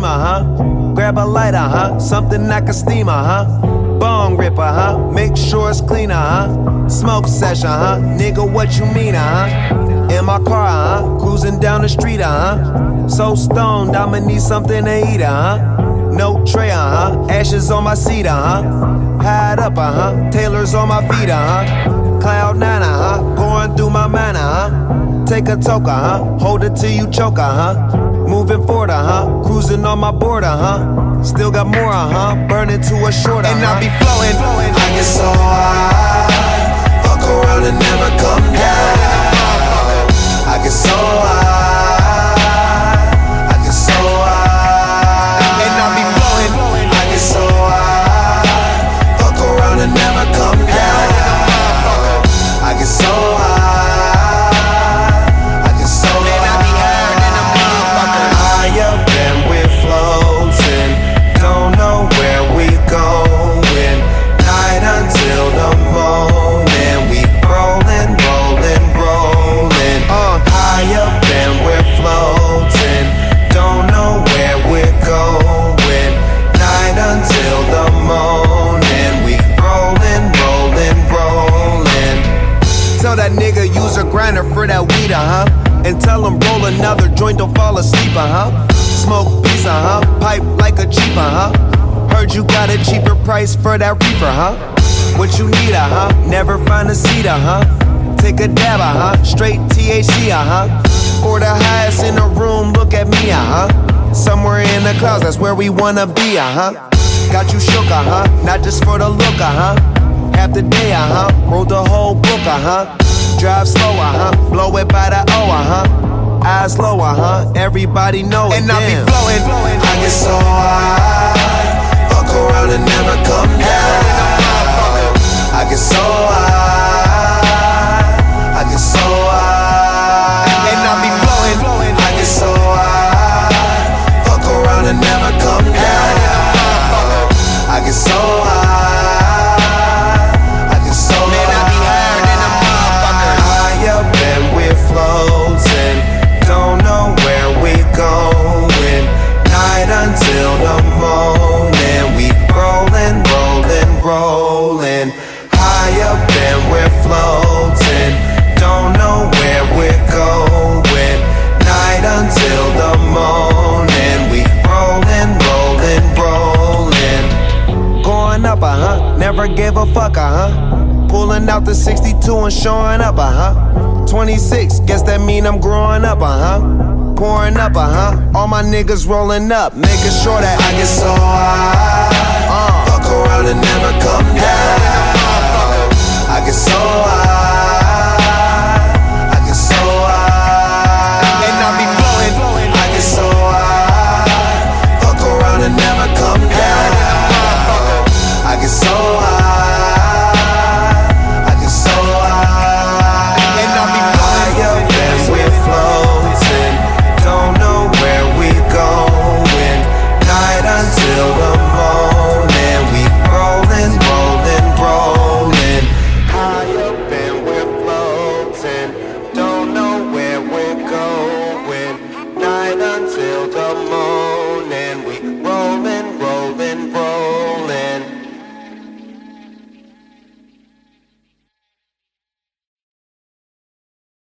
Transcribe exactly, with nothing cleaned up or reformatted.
huh? Grab a lighter, huh? Something I can steam, huh? Bong ripper, huh? Make sure it's cleaner, huh? Smoke session, huh? Nigga, what you mean, huh? In my car, huh? Cruising down the street, huh? So stoned, I'ma need something to eat, huh? No tray, huh? Ashes on my seat, huh? Hide up, huh? Taylor's on my feet, huh? Cloud nine, huh? Going through my mind, huh? Take a toker, huh? Hold it till you choke, huh? Moving forward, huh? Cruising on my border, huh? Still got more, huh? Burning to a shorter, and I be flowing. I get so high, fuck around and never come down. I get so high, I get so high, and I be flowing. I get so high, fuck around and never come down. I get so high. Grinder for that weed, uh huh. And tell him roll another joint, don't fall asleep, uh huh. Smoke piece, uh huh. Pipe like a Jeep, uh huh. Heard you got a cheaper price for that reefer, huh. What you need, uh huh. Never find a seat, uh huh. Take a dab, uh huh. Straight T H C, uh huh. For the highest in the room, look at me, uh huh. Somewhere in the clouds, that's where we wanna be, uh huh. Got you shook, uh huh. Not just for the look, uh huh. Half the day, uh huh. Wrote the whole book, uh huh. Drive slow, uh-huh, blow it by the O, uh-huh. Eyes low, uh-huh, everybody know it, and damn. I be flowing, flowing. I get so high, fuck around and never come down. I get so high, I get so high, and I be flowing, flowing. I get so high, fuck around and never come down. I get so high. Floating, don't know where we going. Night until the morning. We rollin', rollin', rollin'. High up and we're floating. Don't know where we're going. Night until the morning. We rollin', rollin', rollin'. Going up, uh-huh. Never gave a fuck, uh-huh. Pulling out the sixty-two and showing up, uh-huh. twenty-six, guess that mean I'm growing up, uh-huh. Pouring up, uh-huh. All my niggas rolling up, making sure that I get so high, uh. fuck around and never come down. I get so high.